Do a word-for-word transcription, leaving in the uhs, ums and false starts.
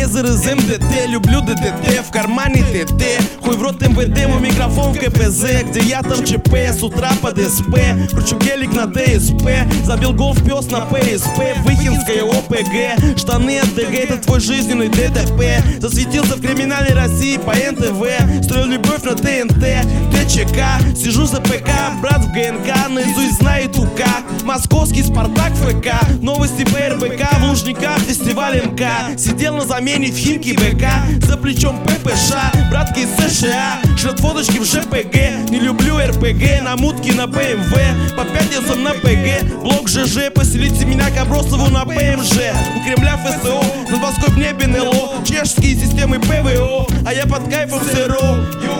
Лазер из МДТ, люблю ДДТ, в кармане ТТ. Хуй в рот МВД, мой микрофон в КПЗ, где я там ЧП, с утра под СП. Кручу гелик на ДСП, забил гол в пес на ПСП. Выхинская ОПГ, штаны от ДГ, это твой жизненный ДТП. Засветился в криминальной России по НТВ, строил любовь на ТНТ, ТЧК. Сижу за ПК, брат в ГНК, наизусть знает УК. Московский Спартак ФК, новости по РБК, в Лужниках фестиваль МК. Сидел на замене в Химки БК, за плечом ППШ, братки из США. Шлет фоточки в ЖПГ, не люблю РПГ, на мутке на БМВ, по пятницам на ПГ. Блок ЖЖ, поселите меня к Абросову на ПМЖ. У Кремля ФСО, над Москвой в небе НЛО, чешские системы ПВО, а я под кайфом СРО.